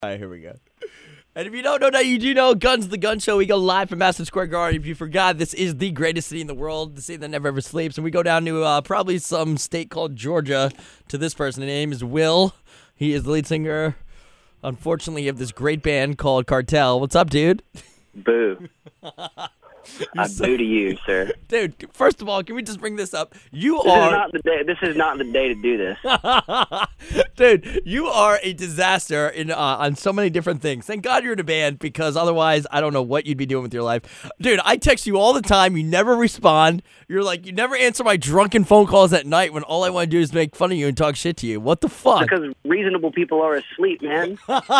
All right, here we go. And if you don't know that, you do know Guns the Gun Show. We go live from Madison Square Garden. If you forgot, this is the greatest city in the world, the city that never ever sleeps. And we go down to probably some state called Georgia to this person. His name is Will. He is the lead singer, unfortunately, of this great band called Cartel. What's up, dude? Boo. I boo to you, sir. Dude, first of all, can we just bring this up? This is not the day to do this. Dude, you are a disaster in on so many different things. Thank God you're in a band, because otherwise I don't know what you'd be doing with your life. Dude, I text you all the time. You never respond. You're like, you never answer my drunken phone calls at night when all I want to do is make fun of you and talk shit to you. What the fuck? Because reasonable people are asleep, man.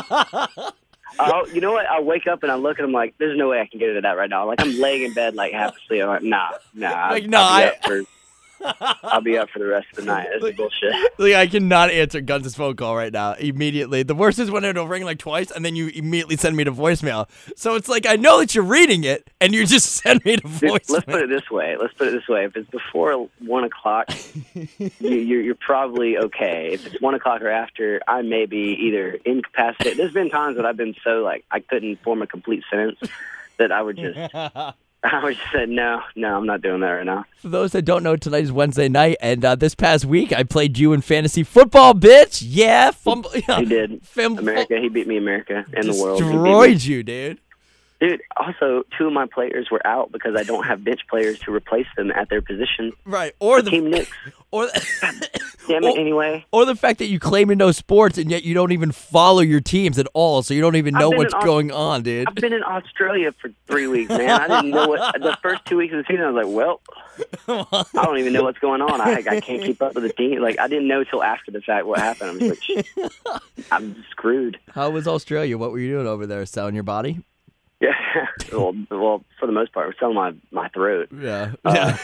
You know what? I wake up and I look and I'm like, there's no way I can get into that right now. Like, I'm laying in bed, like, half asleep. I'm like, nah. I'll be up for the rest of the night. That's bullshit. Like, I cannot answer Guns' phone call right now immediately. The worst is when it'll ring like twice and then you immediately send me to voicemail. So it's like, I know that you're reading it and you just send me to voicemail. Let's put it this way. If it's before 1 o'clock, you're probably okay. If it's 1 o'clock or after, I may be either incapacitated. There's been times that I've been so, like, I couldn't form a complete sentence that I would just say, no, I'm not doing that right now. For those that don't know, tonight is Wednesday night, and this past week I played you in fantasy football, bitch. Yeah. He did. America. He beat me, America, and the world. Destroyed you, dude. Dude, also, 2 of my players were out because I don't have bench players to replace them at their position. Right. Or the Team Knicks. Damn it, anyway. Or the fact that you claim to know sports and yet you don't even follow your teams at all, so you don't even know what's going on, dude. I've been in Australia for 3 weeks, man. I didn't know what the first 2 weeks of the season. I was like, well, I don't even know what's going on. I can't keep up with the team. Like, I didn't know till after the fact what happened. I was like, I'm screwed. How was Australia? What were you doing over there? Selling your body? Yeah. Well, for the most part, we're selling my throat. Yeah.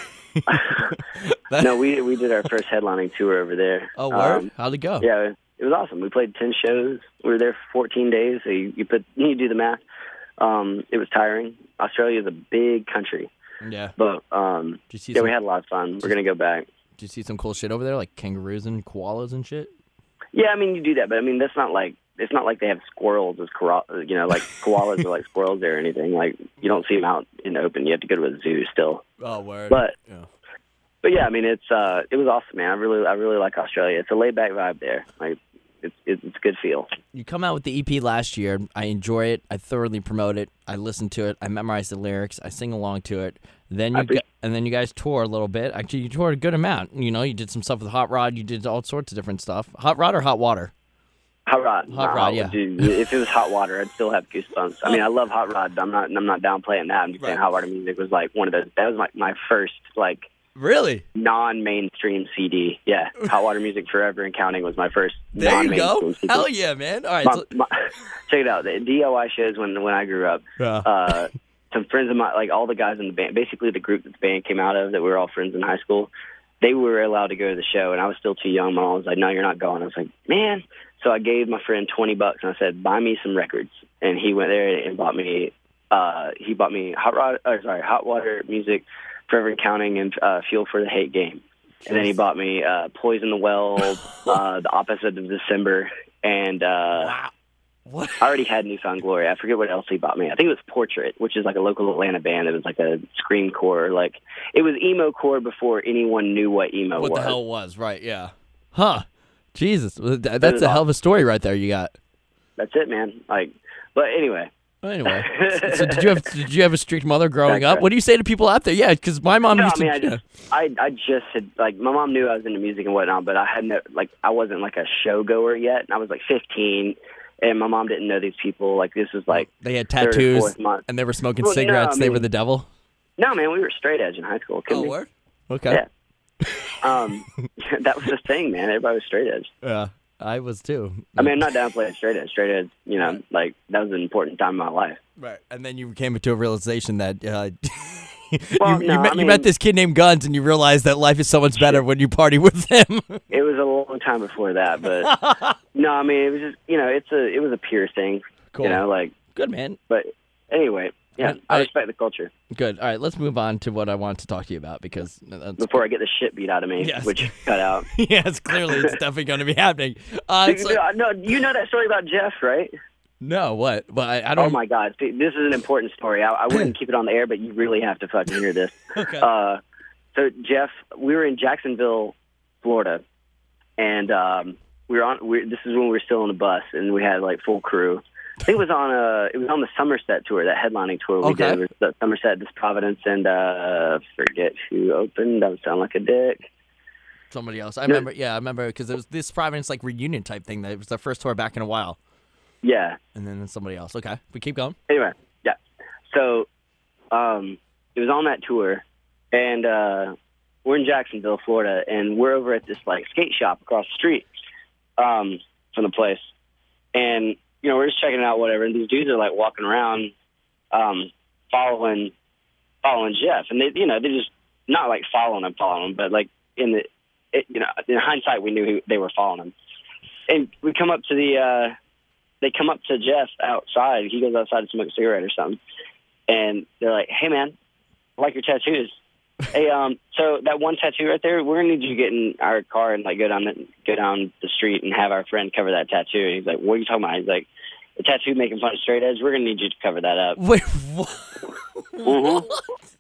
No, we did our first headlining tour over there. Oh, word? How'd it go? Yeah, it was awesome. We played 10 shows. We were there for 14 days. So you do the math. It was tiring. Australia is a big country. Yeah. But we had a lot of fun. We're gonna go back. Did you see some cool shit over there, like kangaroos and koalas and shit? Yeah, I mean, you do that, but I mean, that's not like. It's not like they have squirrels like koalas are like squirrels there or anything. Like, you don't see them out in the open. You have to go to a zoo still. Oh, word. But yeah, I mean, it was awesome, man. I really like Australia. It's a laid back vibe there. Like, it's a good feel. You come out with the EP last year. I enjoy it. I thoroughly promote it. I listen to it. I memorize the lyrics. I sing along to it. Then you guys tour a little bit. Actually, you toured a good amount. You know, you did some stuff with Hot Rod. You did all sorts of different stuff. Hot Rod or Hot Water? Hot Rod. Hot Rod, yeah. Dude, if it was Hot Water, I'd still have goosebumps. I mean, I love Hot Rod, but I'm not downplaying that. I'm just saying Hot Water music was like one of those. That was my first, like, really non-mainstream CD. Yeah, Hot Water Music Forever and Counting was my first. There you go. CD. Hell yeah, man. All right, check it out. The DIY shows when I grew up. Yeah. Some friends of mine, like all the guys in the band, basically the group that the band came out of, that we were all friends in high school. They were allowed to go to the show, and I was still too young. My mom was like, "No, you're not going." I was like, "Man." So I gave my friend $20, and I said, "Buy me some records." And he went there and bought me. He bought me Hot Water Music, Forever and Counting, and Fuel for the Hate Game. And then he bought me Poison the Well, The Opposite of December, and wow. What? I already had Newfound Glory. I forget what else he bought me. I think it was Portrait, which is like a local Atlanta band. It was like a screamcore. Like, it was emo core before anyone knew what emo was. What the hell was, right, yeah. Huh. Jesus. That's a hell of a story right there you got. That's it, man. Like, but anyway. So did you have a strict mother growing up? What do you say to people out there? Yeah, because my mom used to. I just had, like, my mom knew I was into music and whatnot, but I wasn't like a show goer yet. And I was like 15. And my mom didn't know these people. Like, this was like they had tattoos and they were smoking cigarettes. They were the devil. No, man, we were straight edge in high school. Word? Okay. Yeah. That was the thing, man. Everybody was straight edge. Yeah, I was too. I mean, I'm not downplaying straight edge. Straight edge, you know, like, that was an important time in my life. Right, and then you came to a realization that you met this kid named Guns, and you realized that life is so much better when you party with him. It was a long time before that, but no, I mean, it was just, you know, it was a pure thing. Cool. You know, like, good, man. But anyway, yeah, I respect the culture. Good. All right, let's move on to what I want to talk to you about, because before I get the shit beat out of me, which cut out. Yes, clearly it's definitely going to be happening. No, you know that story about Jeff, right? No, what? But I Oh don't. my God, see, this is an important story. I wouldn't keep it on the air, but you really have to fucking hear this. Okay. So Jeff, we were in Jacksonville, Florida, and this is when we were still on the bus, and we had like full crew. I think it was on the Somerset tour, that headlining tour we Okay. did. It was the Somerset, this Providence, and forget who opened. That would sound like a dick. Somebody else. I remember. Yeah, I remember because it was this Providence like reunion type thing. That it was their first tour back in a while, Yeah. and then somebody else. Okay, we keep going. Anyway, yeah. So it was on that tour, and we're in Jacksonville, Florida, and we're over at this like skate shop across the street from the place, and we're just checking it out, whatever. And these dudes are like walking around, following Jeff, and they just not like following him, but like in hindsight, we knew they were following him. And we come up to they come up to Jeff outside. He goes outside to smoke a cigarette or something, and they're like, "Hey, man, I like your tattoos. Hey, so that one tattoo right there, we're gonna need you to get in our car and like go down the street and have our friend cover that tattoo." And he's like, "What are you talking about?" He's like, "The tattoo making fun of straight edge. We're gonna need you to cover that up." Wait, what? Mm-hmm.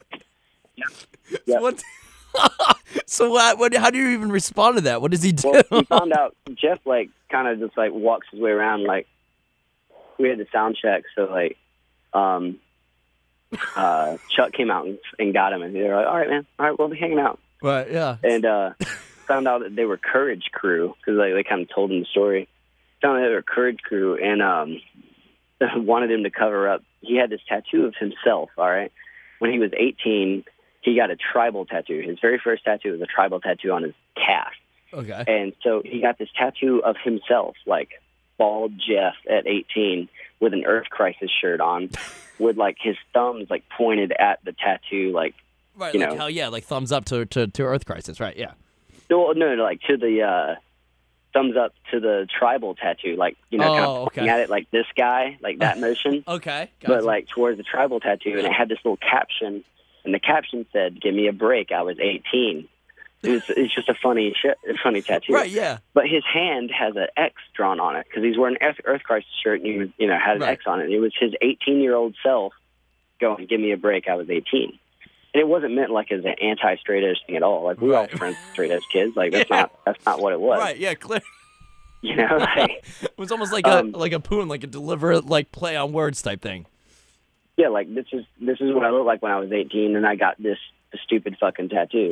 Yep. What? So what? How do you even respond to that? What does he do? Well, we found out Jeff like kind of just like walks his way around. Like we had the sound check, so like Chuck came out and got him, and they were like, "All right, man. All right, we'll be hanging out." Right. Yeah. And found out that they were Courage Crew because they kind of told him the story. Found out they were Courage Crew and wanted him to cover up. He had this tattoo of himself. All right, when he was 18, he got a tribal tattoo. His very first tattoo was a tribal tattoo on his calf. Okay. And so he got this tattoo of himself, like bald Jeff at 18, with an Earth Crisis shirt on, with like his thumbs like pointed at the tattoo, like Right. Like hell yeah, like thumbs up to Earth Crisis. Right. Yeah. no, like to the thumbs up to the tribal tattoo, like kind of pointing at it like this guy, like that motion. Okay. Gotcha. But like towards the tribal tattoo, and it had this little caption, and the caption said, "Give me a break, I was 18." It's just a funny tattoo. Right. Yeah. But his hand has an X drawn on it because he's wearing an Earth Crisis shirt, and he was, had an Right. X on it. And it was his 18-year-old self going, "Give me a break, I was 18." And it wasn't meant like as an anti-straight edge thing at all. Like we were all Right. friends with straight edge kids. Like that's Yeah. not what it was. Right. Yeah. Clear. Like, It was almost like a poon, like a deliberate like play on words type thing. yeah, like this is what I looked like when I was 18, and I got this stupid fucking tattoo.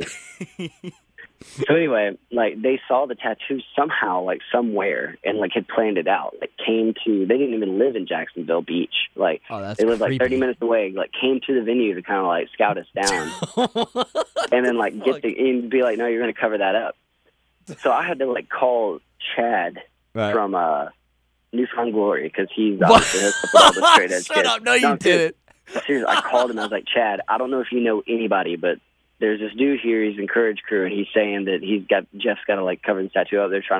So anyway, like they saw the tattoo somehow, like somewhere, and like had planned it out. Like they didn't even live in Jacksonville Beach. Like Oh, that's they lived like creepy. 30 minutes away. Like came to the venue to kind of like scout us down, and then like and be like, "No, you're going to cover that up." So I had to like call Chad Right. from Newfound Glory because he's obviously hooked up with all the straight edge Shut kids. up! No, you didn't. Seriously, I called him. I was like, "Chad, I don't know if you know anybody, but there's this dude here. He's in Courage Crew, and he's saying that Jeff's got to like cover the tattoo up. They're trying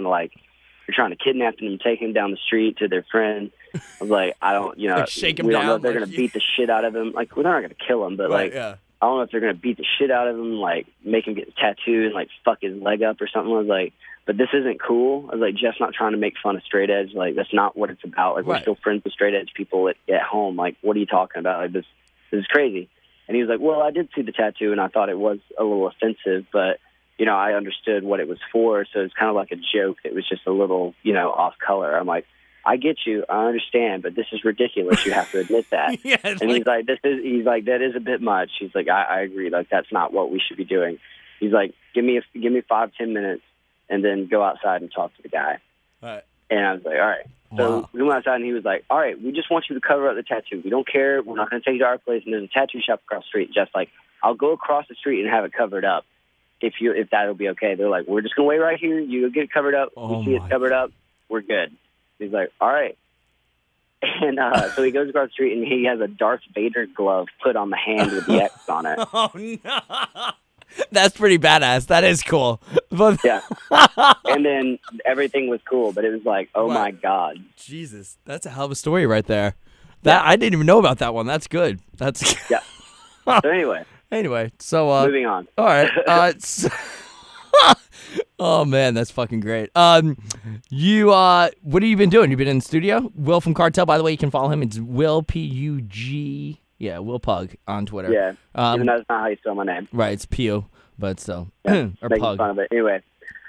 to kidnap him and take him down the street to their friend." I was like, "I don't, Like, shake him we don't know down, if they're like, going to beat the shit out of him. Like, we're not going to kill him, but Right. like, Yeah. I don't know if they're going to beat the shit out of him, like make him get tattooed and like fuck his leg up or something." I was like, "But this isn't cool." I was like, "Jeff's not trying to make fun of straight edge. Like, that's not what it's about. Like, we're Right. still friends with straight edge people at home. Like, what are you talking about? Like, this is crazy." And he was like, "Well, I did see the tattoo, and I thought it was a little offensive, but, I understood what it was for, so it's kind of like a joke. It was just a little, off color." I'm like, "I get you. I understand, but this is ridiculous. You have to admit that." Yeah. It's And like, he's like, "That is a bit much." He's like, I agree. Like, that's not what we should be doing." He's like, give me 5-10 minutes, and then go outside and talk to the guy. Right. And I was like, "All right." So Wow. we went outside, and he was like, "All right, we just want you to cover up the tattoo. We don't care. We're not going to take you to our place. And there's a tattoo shop across the street." Just like, "I'll go across the street and have it covered up if that'll be okay." They're like, "We're just going to wait right here. You go get it covered up. Oh we see my it covered up. We're good." He's like, "All right." And so he goes across the street, and he has a Darth Vader glove put on the hand with the X on it. Oh no. That's pretty badass. That is cool. But Yeah. And then everything was cool, but it was like, oh, Wow. my God. Jesus, that's a hell of a story right there. That I didn't even know about that one. That's good. That's Yeah. So anyway, anyway. So moving on. all right. Oh man, that's fucking great. You what have you been doing? You've been in the studio? Will from Cartel, by the way, you can follow him. It's Will Pug. Yeah, Will Pug on Twitter. Yeah, even though that's not how you spell my name. Right, it's Pu, but still. Yeah, or making Pug. fun of it. Anyway,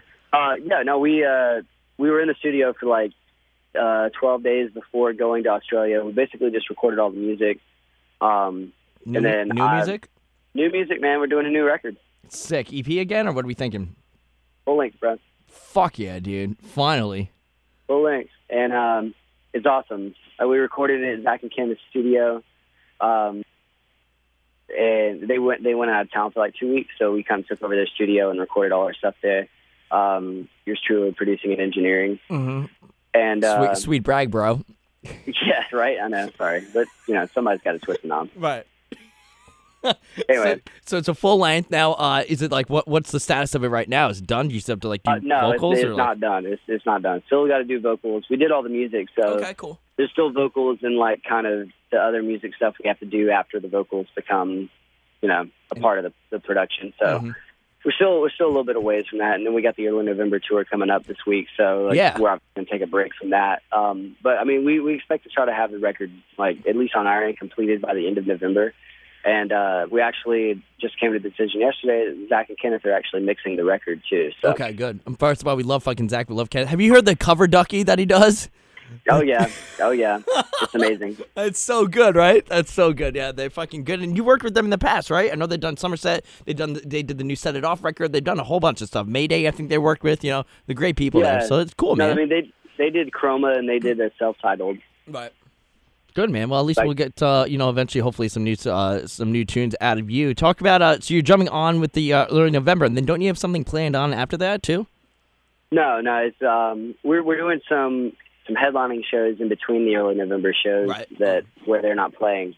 we were in the studio for like 12 days before going to Australia. We basically just recorded all the music. New music? New music, man. We're doing a new record. Sick. EP again, or what are we thinking? Full length, bro. Fuck yeah, dude. Finally. Full length. And it's awesome. We recorded it at Zach and Ken's studio. And they went out of town for like 2 weeks, so we kind of took over their studio and recorded all our stuff there. Yours truly producing and engineering. Mm-hmm. And sweet brag, bro. Yeah, right. I know. Sorry, but somebody's got to twist it on. Right. Anyway, so it's a full length now. Is it like what's the status of it right now? Is it done? Do you still have to like do no, vocals? it's not done. It's not done. Still got to do vocals. We did all the music, so okay, cool. There's still vocals and like kind of the other music stuff we have to do after the vocals become, a part of the production. So we're still a little bit away from that, and then we got the early November tour coming up this week. So yeah, we're going to take a break from that. But I mean, we expect to try to have the record like at least on our end completed by the end of November. And we actually just came to the decision yesterday that Zach and Kenneth are actually mixing the record, too. So. Okay, good. First of all, we love fucking Zach. We love Kenneth. Have you heard the cover ducky that he does? Oh, yeah. It's amazing. It's so good, right? That's so good. Yeah, they're fucking good. And you worked with them in the past, right? I know they've done Somerset. They did the new Set It Off record. They've done a whole bunch of stuff. Mayday, I think they worked with. The great people there. So it's cool, man. I mean, they did Chroma, and they did a self-titled. Right. Good, man. Well, at least we'll get eventually, hopefully, some new tunes out of you. Talk about so you're jumping on with the early November, and then don't you have something planned on after that too? No. It's we're doing some headlining shows in between the early November shows where they're not playing.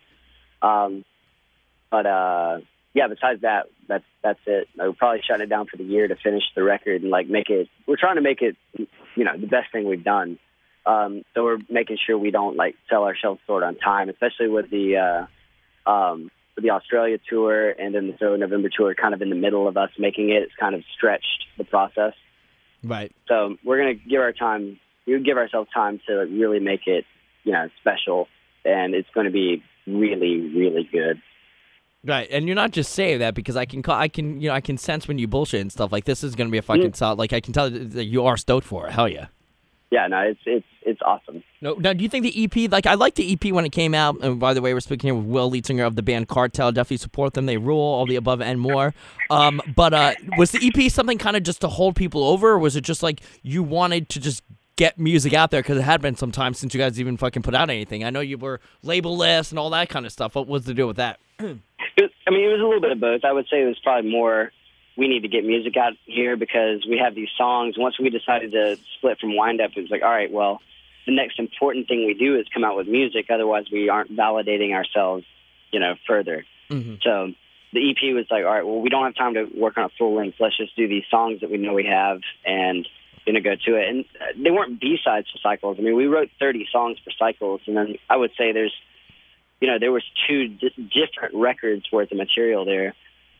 Besides that, that's it. We're probably shutting it down for the year to finish the record and make it. We're trying to make it, the best thing we've done. So we're making sure we don't sell ourselves short on time, especially with the Australia tour and then the early November tour kind of in the middle of us making it. It's kind of stretched the process. Right. So we're going to give ourselves time to really make it, special, and it's going to be really, really good. Right, and you're not just saying that because I can sense when you bullshit and stuff. Like this is going to be a fucking solid. Like I can tell that you are stoked for it. Hell yeah. Yeah, no, it's awesome. No, now do you think the EP? I liked the EP when it came out. And by the way, we're speaking here with Will, lead singer of the band Cartel. Definitely support them. They rule. All the above and more. But was the EP something kind of just to hold people over, or was it just like you wanted to just get music out there because it had been some time since you guys even fucking put out anything? I know you were label-less and all that kind of stuff. What was the deal with that? It was a little bit of both. I would say it was probably more we need to get music out here because we have these songs. Once we decided to split from Wind Up, it was like, all right, well, the next important thing we do is come out with music. Otherwise, we aren't validating ourselves, further. Mm-hmm. So the EP was like, all right, well, we don't have time to work on a full length. Let's just do these songs that we know we have and go to it. And they weren't B-sides for Cycles. I mean, we wrote 30 songs for Cycles, and then I would say there was two different records worth of material there.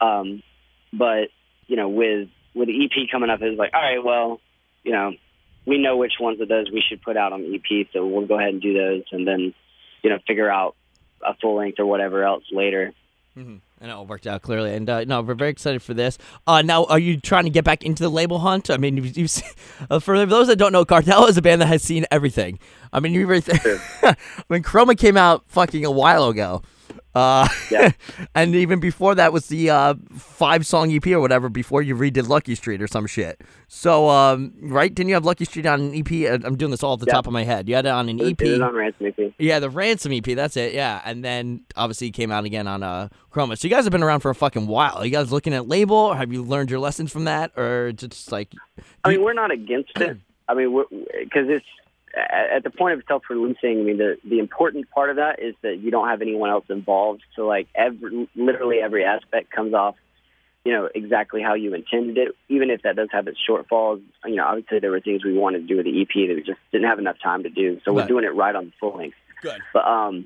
But with the EP coming up, it was like, all right, well, we know which ones of those we should put out on the EP, so we'll go ahead and do those, and then, figure out a full length or whatever else later. Mm-hmm. I know it worked out clearly, and we're very excited for this. Now, are you trying to get back into the label hunt? I mean, you've seen, for those that don't know, Cartel is a band that has seen everything. I mean, when Chroma came out fucking a while ago. Yeah. And even before that was the 5-song EP or whatever before you redid Lucky Street or some shit. So, right? Didn't you have Lucky Street on an EP? I'm doing this all off the top of my head. You had it on an EP. It was on Ransom EP. Yeah, the Ransom EP. That's it. Yeah. And then obviously it came out again on Chroma. So you guys have been around for a fucking while. Are you guys looking at label? Or have you learned your lessons from that? Or just like... we're not against it. Because it's... At the point of self-releasing, the important part of that is that you don't have anyone else involved. So, literally every aspect comes off, exactly how you intended it. Even if that does have its shortfalls, obviously there were things we wanted to do with the EP that we just didn't have enough time to do. So we're doing it right on the full length. Good. But,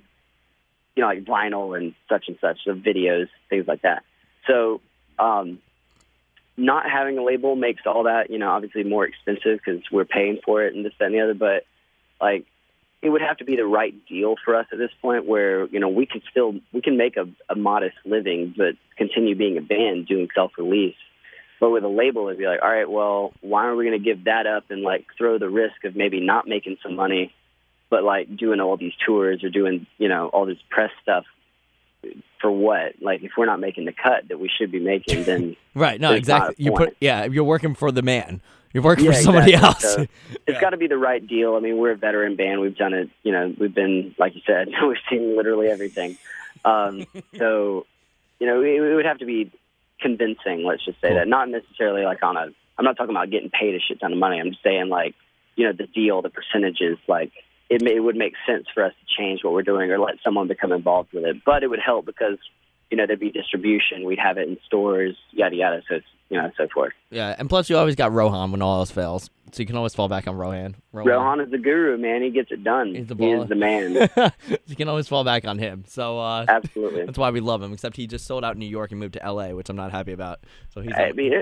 like vinyl and such, the videos, things like that. So, not having a label makes all that, obviously more expensive because we're paying for it and this, that, and the other. But like, it would have to be the right deal for us at this point where, we can make a modest living, but continue being a band doing self-release. But with a label, it'd be like, all right, well, why are we going to give that up and like throw the risk of maybe not making some money, but like doing all these tours or doing, all this press stuff for what? Like, if we're not making the cut that we should be making, then right. No, exactly. You're working for the man. You're working for somebody exactly. else. So it's got to be the right deal. I mean, we're a veteran band. We've done it. We've been, like you said, we've seen literally everything. So, it would have to be convincing. Let's just say that. Not necessarily like I'm not talking about getting paid a shit ton of money. I'm just saying like, the deal, the percentages, like it would make sense for us to change what we're doing or let someone become involved with it. But it would help because, there'd be distribution. We'd have it in stores, yada, yada. So it's, so forth. Yeah, and plus you always got Rohan when all else fails. So you can always fall back on Rohan. Rohan is the guru, man. He gets it done. He is the man. You can always fall back on him. So absolutely. That's why we love him, except he just sold out New York and moved to L.A., which I'm not happy about. So he's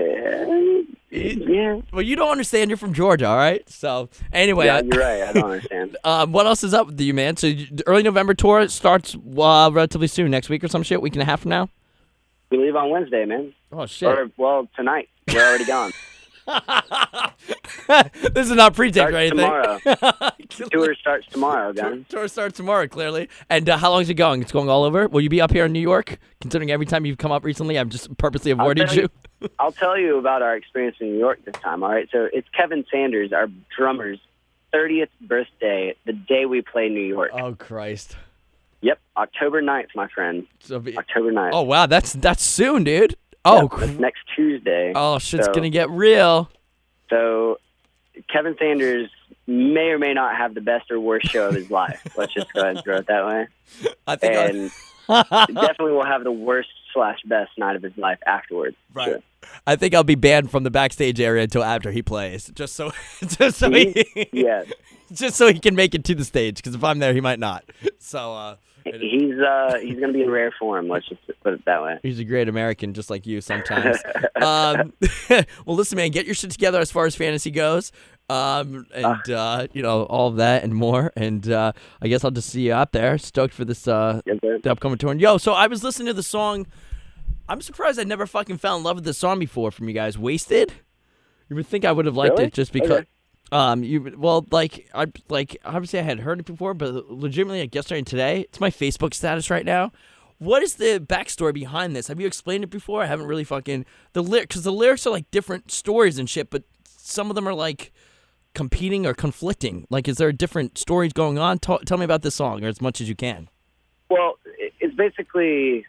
yeah. Well, you don't understand. You're from Georgia, all right? So anyway. Yeah, you're right. I don't understand. What else is up with you, man? So the early November tour starts relatively soon, next week or some shit, week and a half from now? We leave on Wednesday, man. Oh, shit. Tonight. We're already gone. This is not pre-tape or anything. Tomorrow. Tour starts tomorrow, guys. Tour starts tomorrow, clearly. And how long is it going? It's going all over? Will you be up here in New York? Considering every time you've come up recently, I've just purposely avoided you. I'll tell you about our experience in New York this time, all right? So it's Kevin Sanders, our drummer's 30th birthday, the day we play New York. Oh, Christ. Yep, October 9th, my friend. October 9th. Oh, wow, that's soon, dude. Oh, that's next Tuesday. Oh, shit's going to get real. So Kevin Sanders may or may not have the best or worst show of his life. Let's just go ahead and throw it that way. I think definitely will have the worst/best night of his life afterwards. Right. Sure. I think I'll be banned from the backstage area until after he plays, just so he can make it to the stage. Because if I'm there, he might not. So he's going to be in rare form. Let's just put it that way. He's a great American, just like you sometimes. Well, listen, man, get your shit together as far as fantasy goes. All of that and more. And I guess I'll just see you out there. Stoked for this the upcoming tour. Yo, so I was listening to the song. I'm surprised I never fucking fell in love with this song before from you guys. Wasted? You would think I would have liked it just because. Okay. Obviously I had heard it before, but legitimately, like yesterday and today, it's my Facebook status right now. What is the backstory behind this? Have you explained it before? I haven't really fucking because the lyrics are like different stories and shit, but some of them are like competing or conflicting. Like, is there different stories going on? Tell me about this song, or as much as you can. Well, it's basically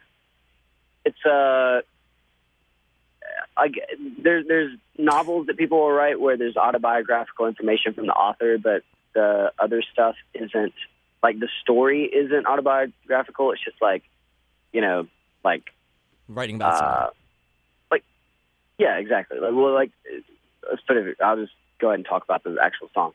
there's novels that people will write where there's autobiographical information from the author, but the other stuff isn't, like the story isn't autobiographical. It's just like, writing about something. Yeah, exactly. Let's put it. I'll just go ahead and talk about the actual song.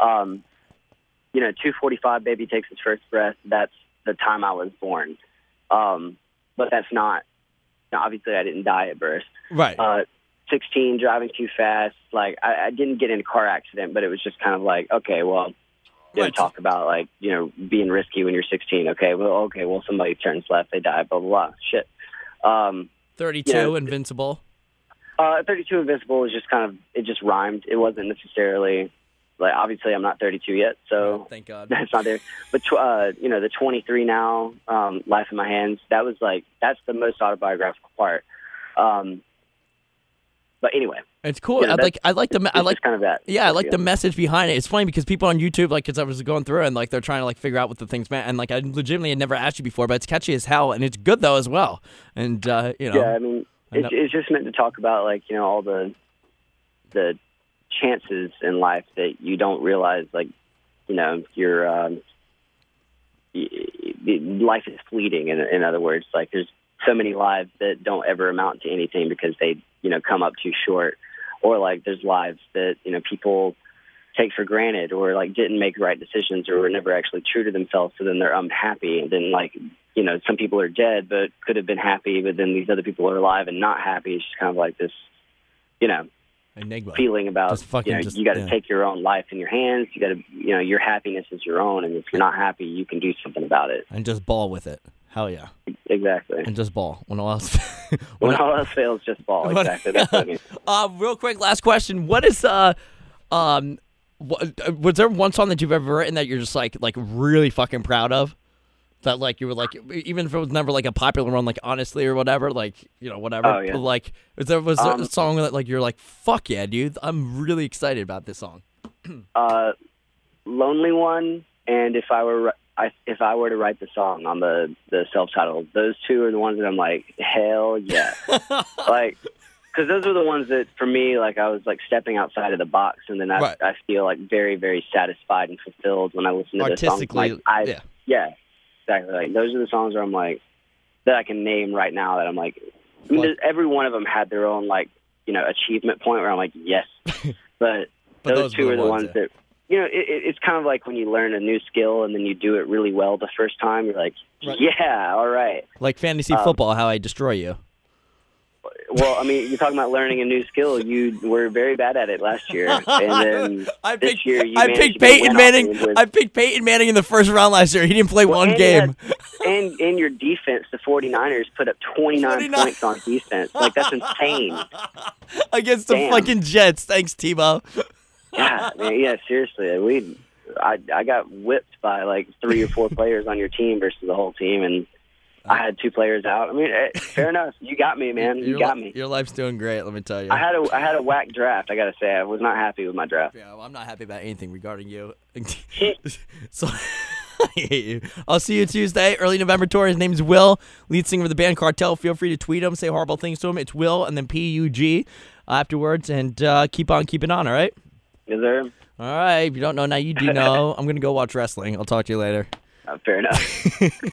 2:45, baby takes his first breath. That's the time I was born. But that's not. Now, obviously, I didn't die at birth. Right. 16, driving too fast. Like, I didn't get in a car accident, but it was just kind of like, okay, well, talk about, being risky when you're 16. Okay, well, somebody turns left, they die, blah, blah, blah. Shit. 32, Invincible. 32 Invincible is just kind of, it just rhymed. It wasn't necessarily, obviously, I'm not 32 yet, so thank God. That's not there. But, the 23 now, Life in My Hands, that was that's the most autobiographical part. But anyway, it's cool. I like kind of that. Yeah, I like the message behind it. It's funny because people on YouTube, because I was going through and they're trying to figure out what the things meant, and I legitimately had never asked you before, but it's catchy as hell, and it's good though as well. And Yeah, I mean, it's just meant to talk about all the chances in life that you don't realize, your life is fleeting. In other words, there's so many lives that don't ever amount to anything because they come up too short, or there's lives that people take for granted, or didn't make right decisions, or were never actually true to themselves, so then they're unhappy. And then some people are dead but could have been happy, but then these other people are alive and not happy. It's just kind of this Enigma. feeling about, Just fucking you got to yeah. take your own life in your hands. You got to, your happiness is your own. And if you're not happy, you can do something about it. And just ball with it. Hell yeah. Exactly. And just ball. When all else When all else fails, just ball. Exactly. That's what I mean. Real quick, last question. What is was there one song that you've ever written that you're just like really fucking proud of? That like you were like, even if it was never like a popular one, like Honestly or whatever, like whatever. Oh, yeah. But like, was there a song that like you're like, fuck yeah, dude, I'm really excited about this song. Lonely One, and if I were to write the song on the self-titled, those two are the ones that I'm like, hell yeah, like. Because those are the ones that, for me, like I was like stepping outside of the box, and then I feel like very, very satisfied and fulfilled when I listen to this song. Artistically, like, yeah, exactly. Like those are the songs where I'm like that I can name right now. That I'm like, I mean, every one of them had their own like achievement point where I'm like, yes, but those two are the ones that it's kind of like when you learn a new skill and then you do it really well the first time. You're like, yeah, all right. Like fantasy football, how I destroy you. Well, I mean, you're talking about learning a new skill. You were very bad at it last year, and then this year you managed to Peyton Manning. I picked Peyton Manning in the first round last year. He didn't play one game. And your defense, the 49ers put up 29 points on defense. Like, that's insane. Against the fucking Jets. Thanks, Tebow. Yeah, man, yeah, seriously. I got whipped by like 3 or 4 players on your team versus the whole team, and I had 2 players out. I mean, fair enough. You got me, man. You got me. Your life's doing great, let me tell you. I had a whack draft, I got to say. I was not happy with my draft. Yeah, well, I'm not happy about anything regarding you. So I hate you. I'll see you Tuesday, early November tour. His name's Will, lead singer of the band Cartel. Feel free to tweet him, say horrible things to him. It's Will and then PUG afterwards, and keep on keeping on, all right? Yes, sir. All right. If you don't know, now you do know. I'm going to go watch wrestling. I'll talk to you later. Fair enough.